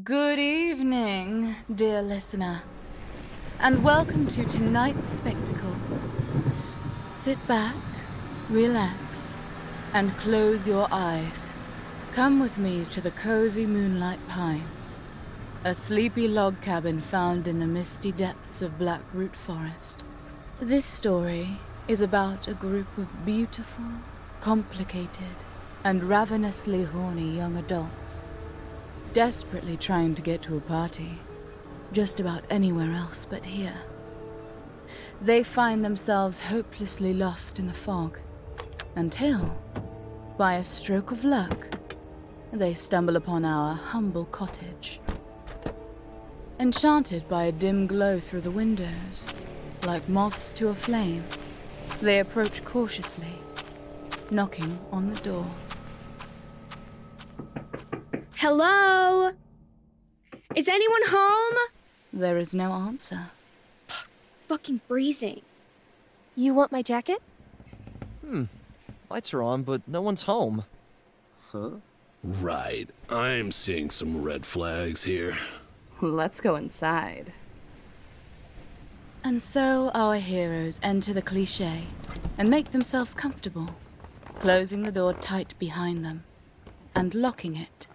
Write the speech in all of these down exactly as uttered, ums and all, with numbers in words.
Good evening, dear listener, and welcome to tonight's spectacle. Sit back, relax, and close your eyes. Come with me to the cozy Moonlight Pines, a sleepy log cabin found in the misty depths of Blackroot Forest. This story is about a group of beautiful, complicated, and ravenously horny young adults desperately trying to get to a party, just about anywhere else but here. They find themselves hopelessly lost in the fog, until, by a stroke of luck, they stumble upon our humble cottage. Enchanted by a dim glow through the windows, like moths to a flame, they approach cautiously, knocking on the door. Hello? Is anyone home? There is no answer. Fucking freezing. You want my jacket? Hmm. Lights are on, but no one's home. Huh? Right. I'm seeing some red flags here. Let's go inside. And so our heroes enter the cliché and make themselves comfortable, closing the door tight behind them and locking it.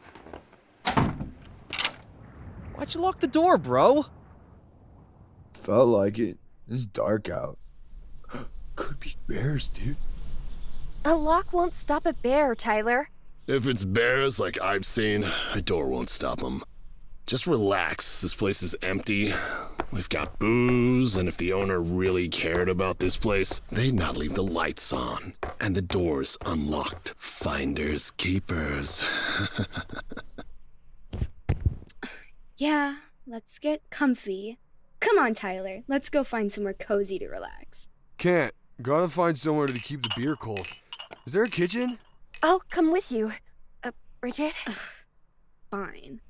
Why'd you lock the door, bro? Felt like it. It's dark out. Could be bears, dude. A lock won't stop a bear, Tyler. If it's bears like I've seen, a door won't stop them. Just relax. This place is empty. We've got booze, and if the owner really cared about this place, they'd not leave the lights on and the doors unlocked. Finders keepers. Yeah, let's get comfy. Come on, Tyler. Let's go find somewhere cozy to relax. Can't. Gotta find somewhere to keep the beer cold. Is there a kitchen? I'll come with you. Uh, Bridget? Ugh, fine.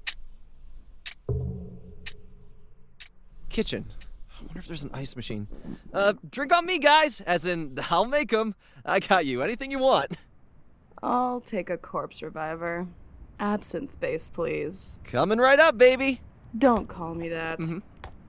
Kitchen. I wonder if there's an ice machine. Uh, drink on me, guys. As in, I'll make them. I got you. Anything you want. I'll take a corpse reviver. Absinthe base, please. Coming right up, baby. Don't call me that. Mm-hmm.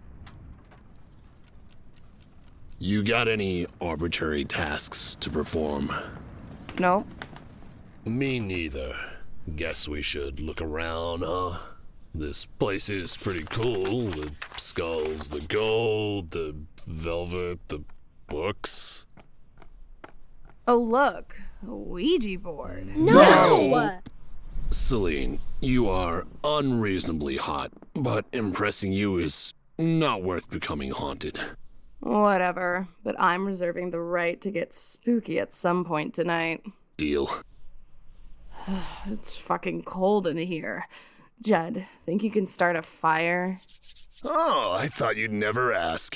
You got any arbitrary tasks to perform? Nope. Me neither. Guess we should look around, huh? This place is pretty cool. The skulls, the gold, the velvet, the books. Oh, look. A Ouija board. No! Celine, you are unreasonably hot, but impressing you is not worth becoming haunted. Whatever, but I'm reserving the right to get spooky at some point tonight. Deal. It's fucking cold in here. Judd, think you can start a fire? Oh, I thought you'd never ask.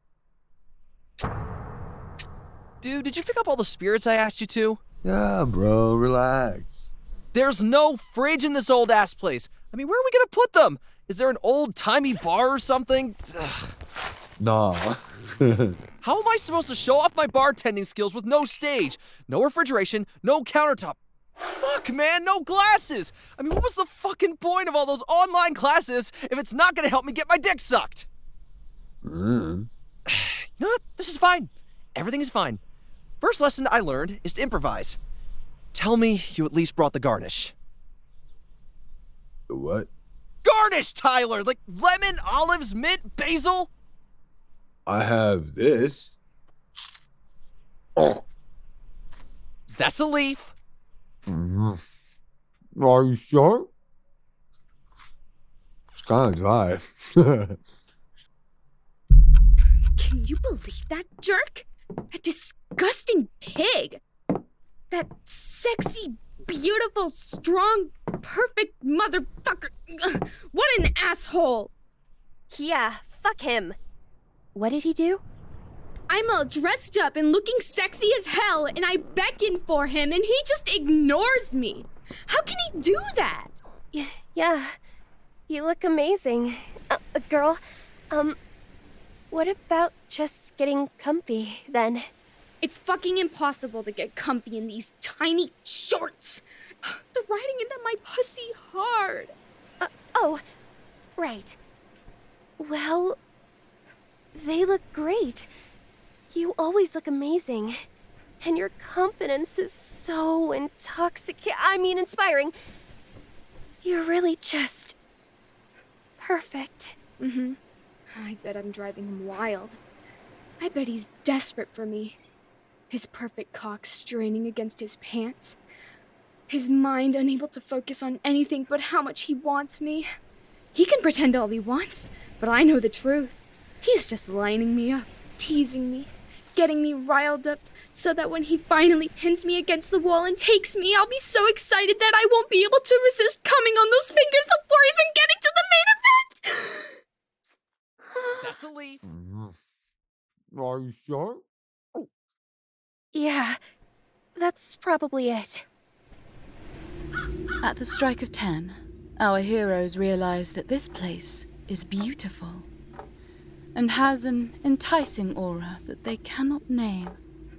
Dude, did you pick up all the spirits I asked you to? Yeah, bro, relax. There's no fridge in this old-ass place. I mean, where are we gonna put them? Is there an old-timey bar or something? Ugh. Nah. How am I supposed to show off my bartending skills with no stage, no refrigeration, no countertop? Fuck, man, no glasses! I mean, what was the fucking point of all those online classes if it's not gonna help me get my dick sucked? Mm. You know what? This is fine. Everything is fine. First lesson I learned is to improvise. Tell me you at least brought the garnish. What? Garnish, Tyler! Like lemon, olives, mint, basil? I have this. Oh. That's a leaf. Mm-hmm. Are you sure? It's kind of dry. Can you believe that jerk? That disgusting pig. That sexy, beautiful, strong, perfect motherfucker. Ugh, what an asshole. Yeah, fuck him. What did he do? I'm all dressed up and looking sexy as hell, and I beckon for him, and he just ignores me. How can he do that? Y- yeah, you look amazing. Uh, girl, um, what about just getting comfy, then? It's fucking impossible to get comfy in these tiny shorts. They're riding into my pussy hard. Uh, Oh, right. Well, they look great. You always look amazing. And your confidence is so intoxicating. I mean, inspiring. You're really just perfect. Mm-hmm. I bet I'm driving him wild. I bet he's desperate for me. His perfect cock straining against his pants. His mind unable to focus on anything but how much he wants me. He can pretend all he wants, but I know the truth. He's just lining me up, teasing me, getting me riled up, so that when he finally pins me against the wall and takes me, I'll be so excited that I won't be able to resist coming on those fingers before even getting to the main event! That's a leaf. Are you sure? Yeah, that's probably it. At the strike of ten, our heroes realize that this place is beautiful and has an enticing aura that they cannot name.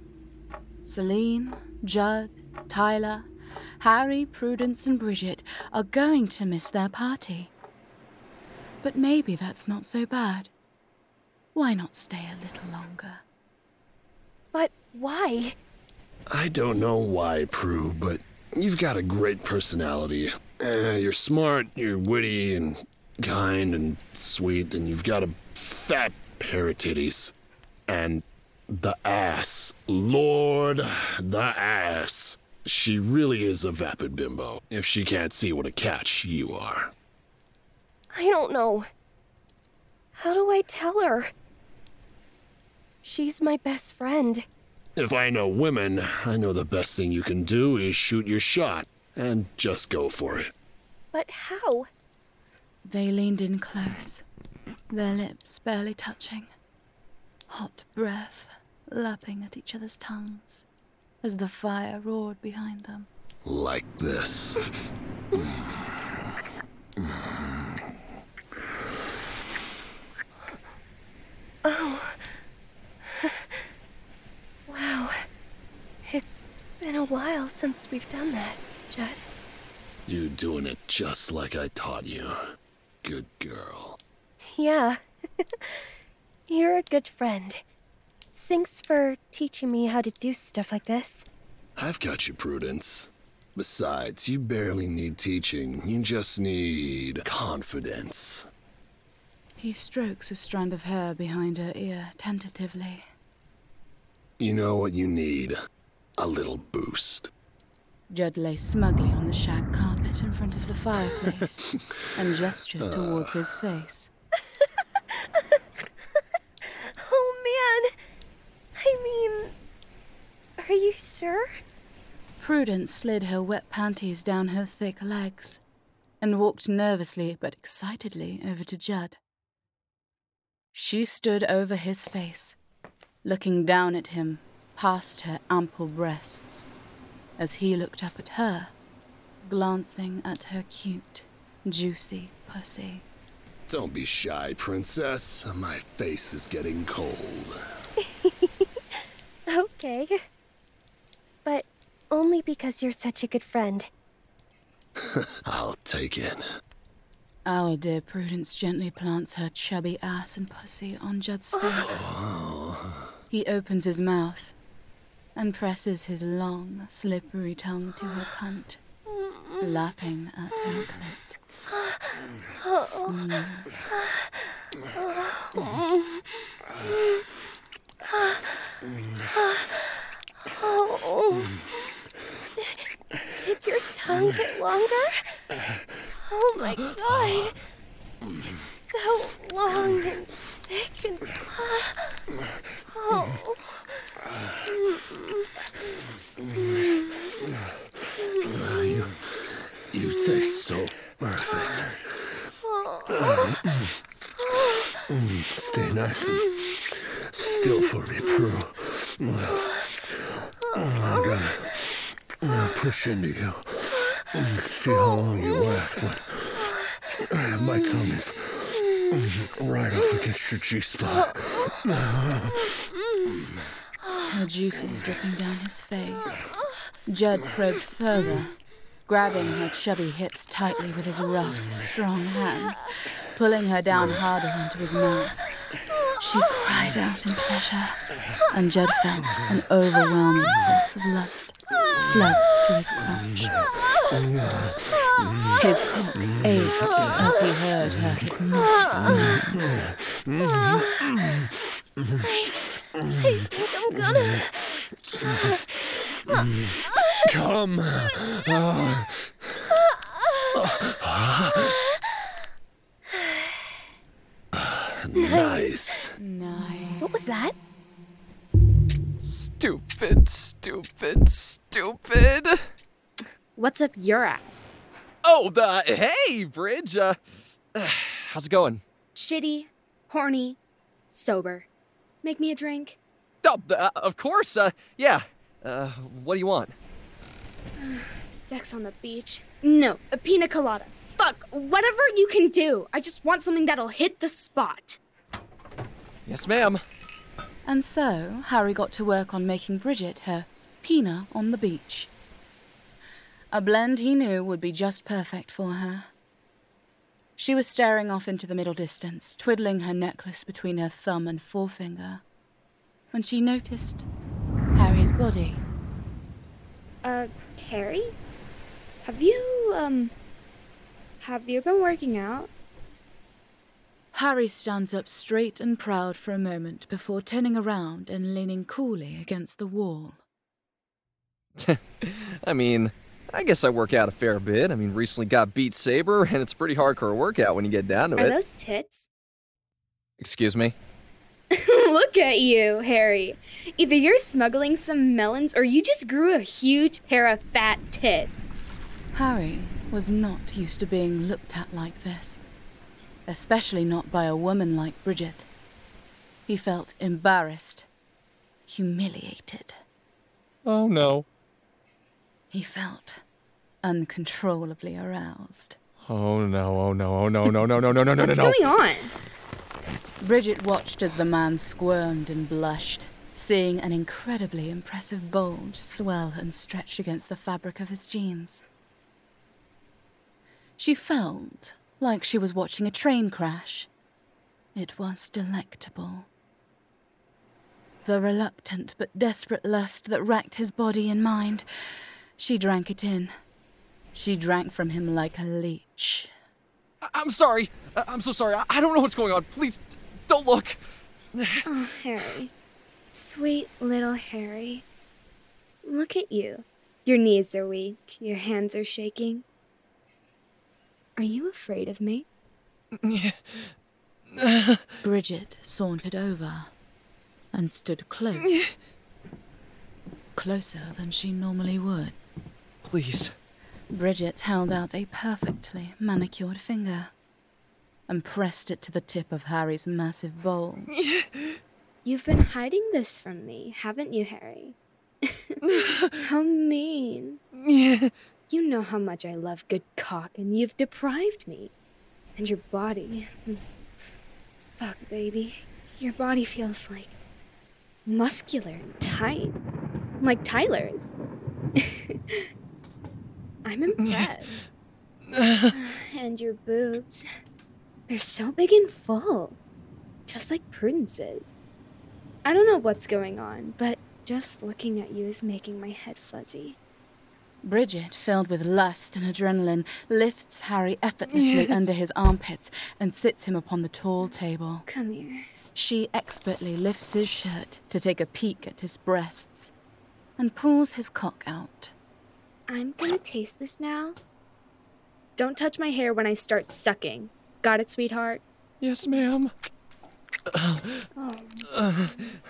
Celine, Judd, Tyler, Harry, Prudence, and Bridget are going to miss their party. But maybe that's not so bad. Why not stay a little longer? But why? I don't know why, Prue, but you've got a great personality. Uh, you're smart, you're witty, and kind, and sweet, and you've got a fat pair of titties. And the ass. Lord, the ass. She really is a vapid bimbo, if she can't see what a catch you are. I don't know. How do I tell her? She's my best friend. If I know women, I know the best thing you can do is shoot your shot, and just go for it. But how? They leaned in close, their lips barely touching. Hot breath lapping at each other's tongues as the fire roared behind them. Like this. Oh. Wow. It's been a while since we've done that, Judd. You doing it just like I taught you. Good girl. Yeah. You're a good friend. Thanks for teaching me how to do stuff like this. I've got you, Prudence. Besides, you barely need teaching. You just need confidence. He strokes a strand of hair behind her ear tentatively. You know what you need? A little boost. Judd lay smugly on the shag carpet in front of the fireplace and gestured uh. towards his face. Oh, man. I mean, are you sure? Prudence slid her wet panties down her thick legs and walked nervously but excitedly over to Judd. She stood over his face, looking down at him past her ample breasts, as he looked up at her, glancing at her cute, juicy pussy. Don't be shy, princess. My face is getting cold. Okay. But only because you're such a good friend. I'll take it. Our dear Prudence gently plants her chubby ass and pussy on Judd's face. Oh. He opens his mouth and presses his long, slippery tongue to her cunt, lapping at her clit. Mm. Oh. Did, did your tongue get longer? Oh my god. So long and thick and... Oh. You, you taste so perfect. Stay nice and still for me, Prue. I'm gonna, I'm gonna push into you and see how long you last. But my tongue is right off against your G-spot. Her juices dripping down his face. Judd probed further, grabbing her chubby hips tightly with his rough, strong hands, pulling her down harder into his mouth. She cried out in pleasure, and Judd felt an overwhelming pulse of lust flood through his crotch. His cock ached as he heard her hypnotic moans. I think I'm gonna... Come. Uh. Nice. Nice. What was that? Stupid, stupid, stupid. What's up your ass? Oh, the hey, Bridge. Uh, how's it going? Shitty, horny, sober. Make me a drink. Oh, uh, of course. Uh, yeah. Uh, what do you want? Sex on the beach. No, a pina colada. Fuck, whatever you can do. I just want something that'll hit the spot. Yes, ma'am. And so, Harry got to work on making Bridget her Pina on the beach. A blend he knew would be just perfect for her. She was staring off into the middle distance, twiddling her necklace between her thumb and forefinger, when she noticed Harry's body. Uh, Harry? Have you, um... Have you been working out? Harry stands up straight and proud for a moment before turning around and leaning coolly against the wall. I mean, I guess I work out a fair bit. I mean, recently got Beat Saber, and it's a pretty hardcore workout when you get down to Are it. those tits? Excuse me? Look at you, Harry. Either you're smuggling some melons or you just grew a huge pair of fat tits. Harry was not used to being looked at like this, especially not by a woman like Bridget. He felt embarrassed, humiliated. Oh, no. He felt uncontrollably aroused. Oh, no, oh, no, oh, no, no, no, no, no, no, no, What's no. going on? Bridget watched as the man squirmed and blushed, seeing an incredibly impressive bulge swell and stretch against the fabric of his jeans. She felt like she was watching a train crash. It was delectable. The reluctant but desperate lust that racked his body and mind, she drank it in. She drank from him like a leech. I- I'm sorry. I- I'm so sorry. I-, I don't know what's going on. Please, don't look. Oh, Harry. Sweet little Harry. Look at you. Your knees are weak. Your hands are shaking. Are you afraid of me? Bridget sauntered over and stood close. Closer than she normally would. Please. Bridget held out a perfectly manicured finger and pressed it to the tip of Harry's massive bulge. You've been hiding this from me, haven't you, Harry? How mean. You know how much I love good cock, and you've deprived me. And your body... Fuck, baby. Your body feels like... muscular and tight. Like Tyler's. I'm impressed. And your boobs... they're so big and full. Just like Prudence's. I don't know what's going on, but just looking at you is making my head fuzzy. Bridget, filled with lust and adrenaline, lifts Harry effortlessly under his armpits and sits him upon the tall table. Come here. She expertly lifts his shirt to take a peek at his breasts and pulls his cock out. I'm gonna taste this now. Don't touch my hair when I start sucking. Got it, sweetheart? Yes, ma'am. Oh.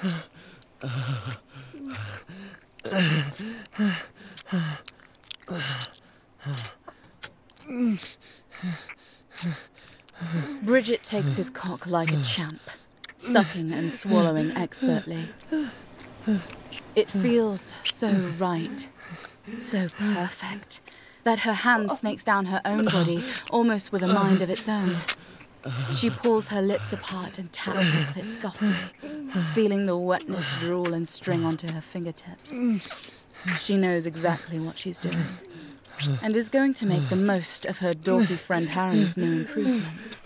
Bridget takes his cock like a champ, sucking and swallowing expertly. It feels so right, so perfect, that her hand snakes down her own body, almost with a mind of its own. She pulls her lips apart and taps her clit softly, feeling the wetness drool and string onto her fingertips. She knows exactly what she's doing. and is going to make the most of her dorky friend Harry's new improvements.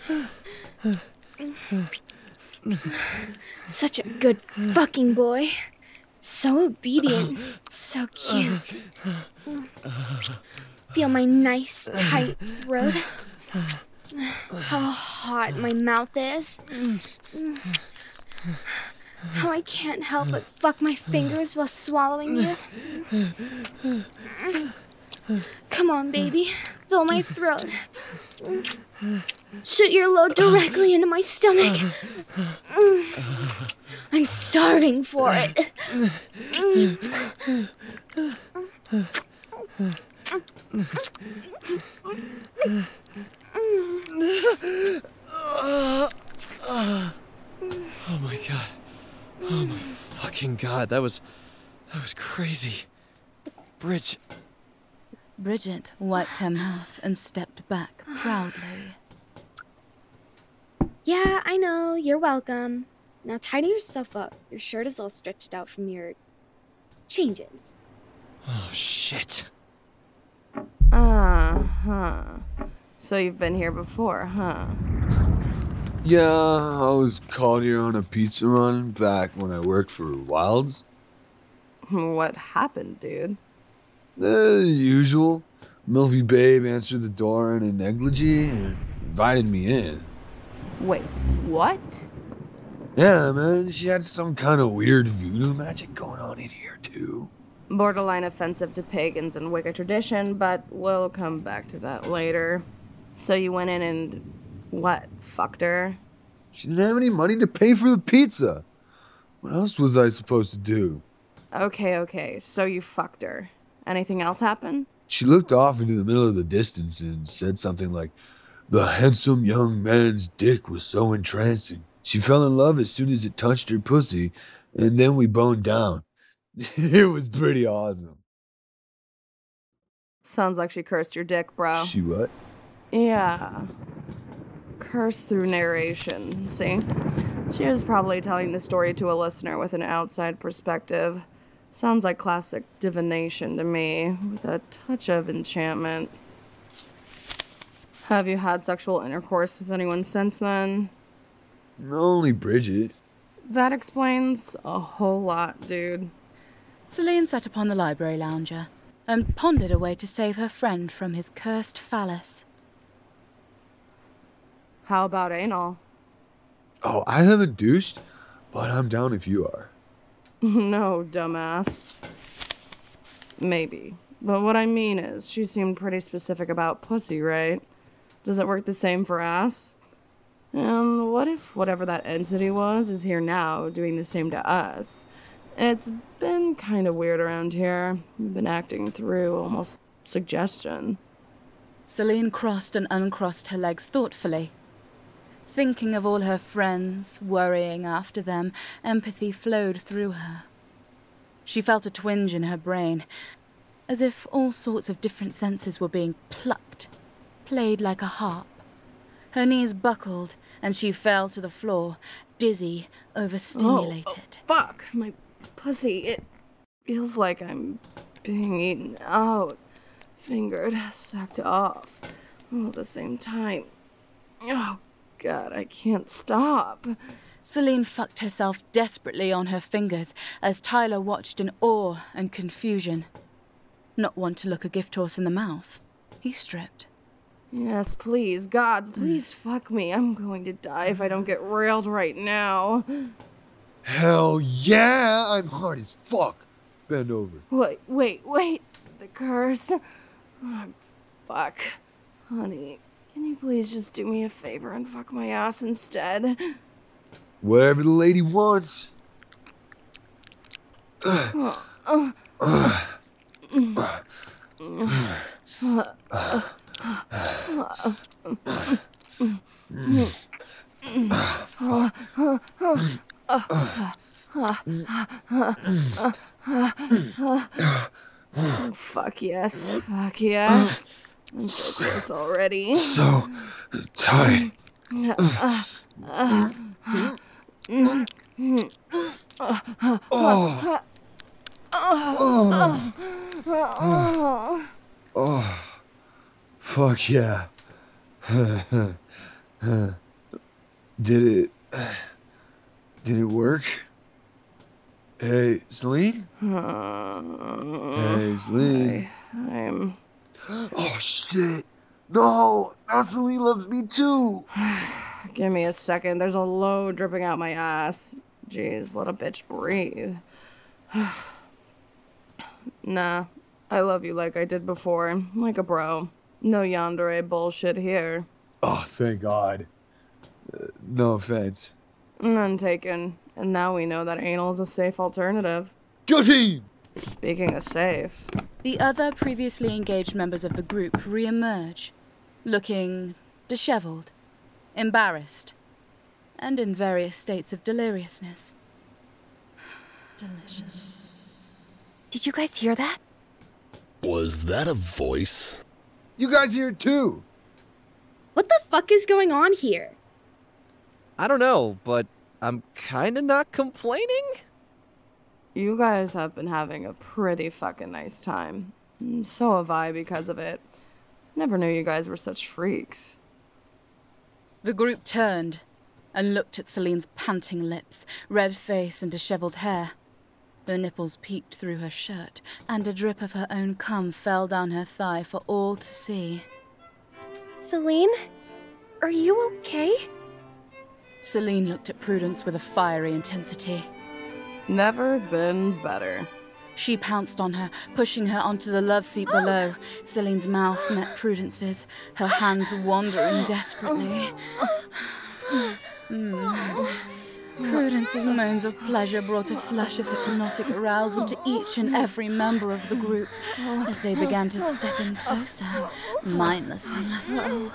Such a good fucking boy. So obedient. So cute. Feel my nice, tight throat. How hot my mouth is. How I can't help but fuck my fingers while swallowing you. Come on, baby. Fill my throat. Shoot your load directly into my stomach. I'm starving for it. Oh my god. Oh my fucking god. That was... That was crazy. Bridge... Bridget wiped her mouth and stepped back proudly. Yeah, I know. You're welcome. Now tidy yourself up. Your shirt is all stretched out from your... changes. Oh, shit. Uh-huh. So you've been here before, huh? Yeah, I was called here on a pizza run back when I worked for Wilds. What happened, dude? The usual. Milvy Babe answered the door in a negligee and invited me in. Wait, what? Yeah, man, she had some kind of weird voodoo magic going on in here, too. Borderline offensive to pagans and Wicca tradition, but we'll come back to that later. So you went in and, what, fucked her? She didn't have any money to pay for the pizza. What else was I supposed to do? Okay, okay, so you fucked her. Anything else happen? She looked off into the middle of the distance and said something like, "The handsome young man's dick was so entrancing. She fell in love as soon as it touched her pussy, and then we boned down." It was pretty awesome. Sounds like she cursed your dick, bro. She what? Yeah. Curse through narration, see? She was probably telling the story to a listener with an outside perspective. Sounds like classic divination to me, with a touch of enchantment. Have you had sexual intercourse with anyone since then? Only Bridget. That explains a whole lot, dude. Celine sat upon the library lounger and pondered a way to save her friend from his cursed phallus. How about anal? Oh, I haven't douched, but I'm down if you are. No, dumbass. Maybe. But what I mean is, she seemed pretty specific about pussy, right? Does it work the same for ass? And what if whatever that entity was is here now, doing the same to us? It's been kind of weird around here. We've been acting through almost suggestion. Celine crossed and uncrossed her legs thoughtfully. Thinking of all her friends, worrying after them, empathy flowed through her. She felt a twinge in her brain, as if all sorts of different senses were being plucked, played like a harp. Her knees buckled, and she fell to the floor, dizzy, overstimulated. Oh, oh, fuck! My pussy, it feels like I'm being eaten out, fingered, sucked off, all at the same time. Oh, God, I can't stop. Celine fucked herself desperately on her fingers as Tyler watched in awe and confusion. Not one to look a gift horse in the mouth, he stripped. Yes, please, gods, please fuck me. I'm going to die if I don't get railed right now. Hell yeah! I'm hard as fuck. Bend over. Wait, wait, wait. The curse. Oh, fuck. Honey, can you please just do me a favor and fuck my ass instead? Whatever the lady wants. Oh, uh, uh, fuck yes. Fuck yes. I'm so close already. So tight. Oh. Oh. Oh, fuck yeah. Did it... Did it work? Hey, Celine? Uh, Hey, Celine. I, I'm... Oh, shit. No, now Celine loves me too. Give me a second. There's a load dripping out my ass. Jeez, let a bitch breathe. Nah, I love you like I did before. Like a bro. No yandere bullshit here. Oh, thank God. Uh, no offense. None taken. And now we know that anal is a safe alternative. Go team! Speaking of safe... The other previously engaged members of the group re-emerge, looking disheveled, embarrassed, and in various states of deliriousness. Delicious. Did you guys hear that? Was that a voice? You guys here too? What the fuck is going on here? I don't know, but I'm kinda not complaining? You guys have been having a pretty fucking nice time. So have I because of it. Never knew you guys were such freaks. The group turned and looked at Celine's panting lips, red face and disheveled hair. Her nipples peeked through her shirt, and a drip of her own cum fell down her thigh for all to see. Celine? Are you okay? Celine looked at Prudence with a fiery intensity. Never been better. She pounced on her, pushing her onto the love seat below. Celine's mouth met Prudence's, her hands wandering desperately. Mm. Prudence's moans of pleasure brought a flush of hypnotic arousal to each and every member of the group as they began to step in closer, mindless and lustful.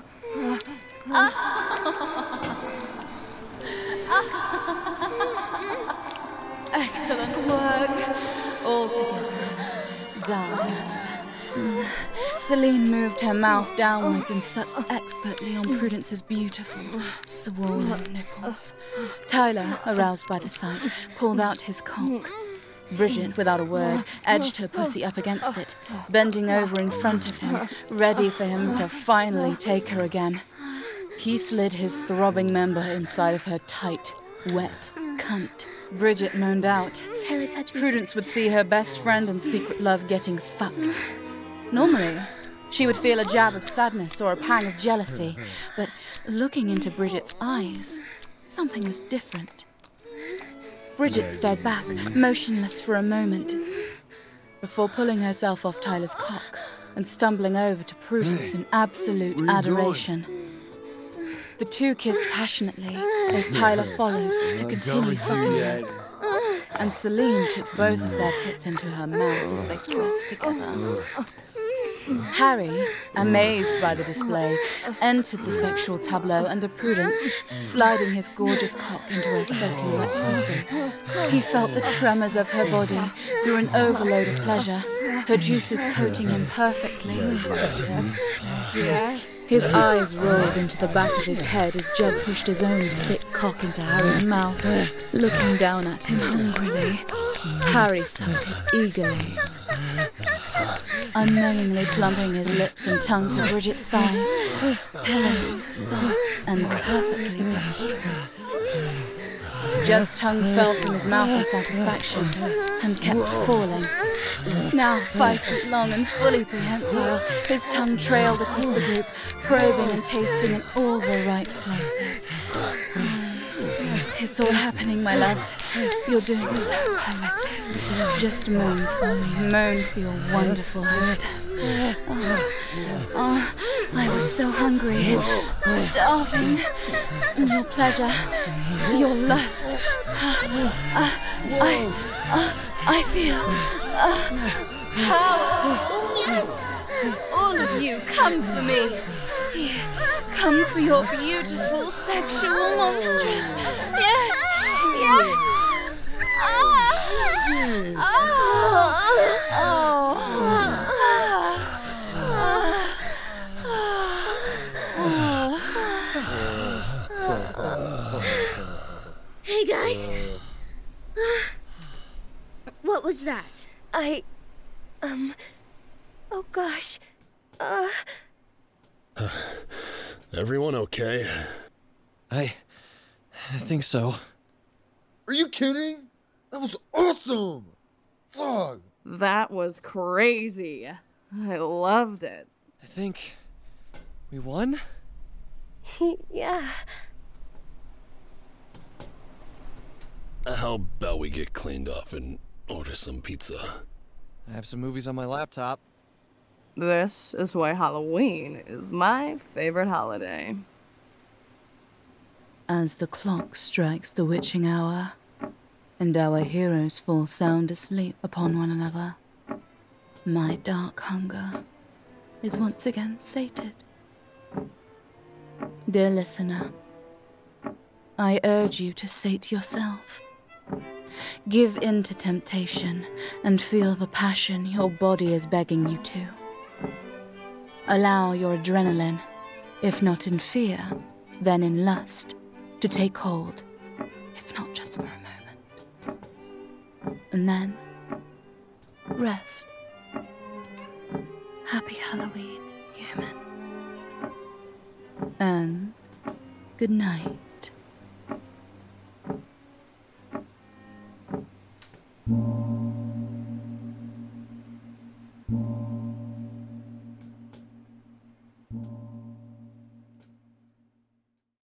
Excellent work. All together. Darlings. Celine moved her mouth downwards and sucked expertly on Prudence's beautiful, swollen nipples. Tyler, aroused by the sight, pulled out his cock. Bridget, without a word, edged her pussy up against it, bending over in front of him, ready for him to finally take her again. He slid his throbbing member inside of her tight, wet cunt. Bridget moaned out. Prudence would see her best friend and secret love getting fucked. Normally, she would feel a jab of sadness or a pang of jealousy, but looking into Bridget's eyes, something was different. Bridget stared back, motionless for a moment, before pulling herself off Tyler's cock and stumbling over to Prudence in absolute adoration. The two kissed passionately as Tyler followed to continue fucking her. And Celine took both of their tits into her mouth as they thrust together. Harry, amazed by the display, entered the sexual tableau under Prudence, sliding his gorgeous cock into her soaking wet pussy. He felt the tremors of her body through an overload of pleasure, her juices coating him perfectly. Yes. His eyes rolled into the back of his head as Judd pushed his own thick cock into Harry's mouth, looking down at him hungrily. Harry sucked it eagerly, unknowingly plumping his lips and tongue to Bridget's size, pillowy, soft, and perfectly dexterous. Judd's tongue fell from his mouth in satisfaction and kept falling. Now five foot long and fully prehensile, his tongue trailed across the group, probing and tasting in all the right places. It's all happening, my loves. You're doing so perfectly. Just moan for me, moan for your wonderful hostess. Oh, oh, I was so hungry, starving. Your pleasure, your lust. Uh, uh, I, uh, I feel uh, power. Yes. All of you, come for me. Here, come for your beautiful sexual monstrous. Yes, yes. Ah, ah, oh, Hey guys. What was that? I... Um... Oh gosh. Uh. Everyone okay? I. I think so. Are you kidding? That was awesome! Fuck! That was crazy. I loved it. I think. We won? Yeah. How about we get cleaned up and order some pizza? I have some movies on my laptop. This is why Halloween is my favorite holiday. As the clock strikes the witching hour, and our heroes fall sound asleep upon one another, my dark hunger is once again sated. Dear listener, I urge you to sate yourself. Give in to temptation and feel the passion your body is begging you to. Allow your adrenaline, if not in fear, then in lust, to take hold, if not just for a moment. And then, rest. Happy Halloween, human. And good night.